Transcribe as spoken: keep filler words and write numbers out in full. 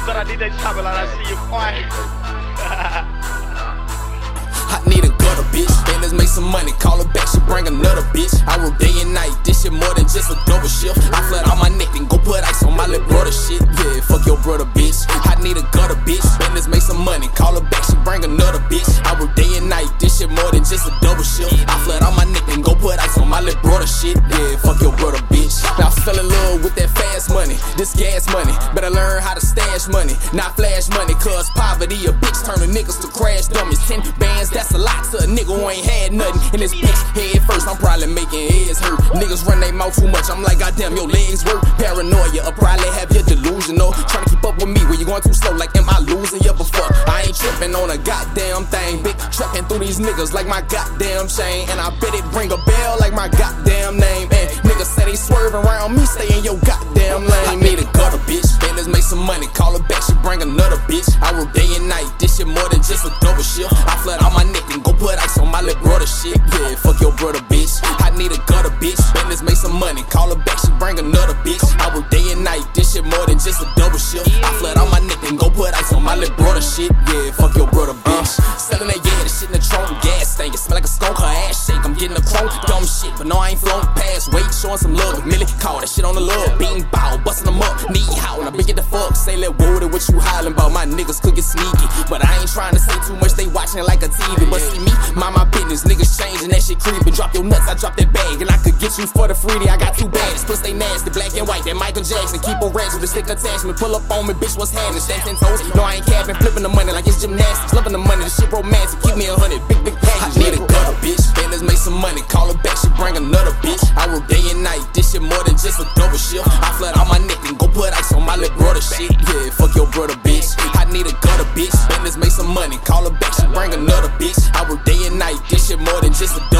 Shout out D J Chopper, like I see you quiet. I need a gutter, bitch. Benders make some money, call her back, she bring another bitch. I work day and night, this shit more than just a double shift. I flood on my neck and go put ice on my little brother shit. Yeah, fuck your brother, bitch. I need a gutter, bitch. Benders make some money, call her back, she bring another bitch. I work day and night, this shit more than just a double shift. I flood on my neck and go put ice on my little brother shit. Yeah, fuck your brother, bitch. Now I fell in love with that fast money, this gas money. Better learn how to stash money, not flash money. Cause poverty a bitch turning niggas to crash dummies. Ten bands, that's a lot to a nigga who ain't had nothing. In this bitch head first, I'm probably making heads hurt. Niggas run their mouth too much, I'm like, goddamn, your legs work. Paranoia, I'll probably have you delusional. Trying to keep up with me when you going too slow, like, am I losing you? But fuck, I ain't tripping on a goddamn thing. Big trapping through these niggas like my goddamn chain. And I bet it ring a bell like my goddamn name. And niggas say they swerve around me, stay in your goddamn lane. I need a gutter, bitch. Benders make some money, call her back, she bring another bitch. I work day and night, this shit more than just a double shift. I flood on my neck and go put ice on my little brother shit. Yeah, fuck your brother, bitch. I need a gutter, bitch. Benders make some money, call her back, she bring another bitch. I work day and night, this shit more than just a double shift. I flood on my neck and go put ice on my little brother shit. Yeah, fuck your brother, bitch. Uh, Selling that yeah, the shit in the trunk, gas tank. It smell like a skunk, her ass shake. I'm getting a chrome, dumb shit, but no, I ain't flown past weight, showing some love. Millie call that shit on the love, being bow, busting them up, knee howling. I been get the fuck, say let word what you hollering about. My niggas could get sneaky, but I ain't trying to say too much. They watching like a T V, but see me, mind my business. Niggas changing, that shit creeping. Drop your nuts, I drop that bag, and I could get you for the free. I got two bags, plus they nasty, black and white. That Michael Jackson, keep on rats with a stick attachment. Pull up on me, bitch, what's happening? Stand ten toes, no I ain't capping, flipping the money like it's gymnastics. Loving the money, the shit romantic. Keep me a hundred, big big package. I need a gutter, bitch. Benders make some money, call her back, she bring another bitch. I work day and night, this shit more than just a double shift. I flood on my neck and go put ice on my little brother shit. Yeah, fuck your brother, bitch. I need a gutter, bitch. Benders make some money, call her back, she bring another bitch. I work day and night, this shit more than just a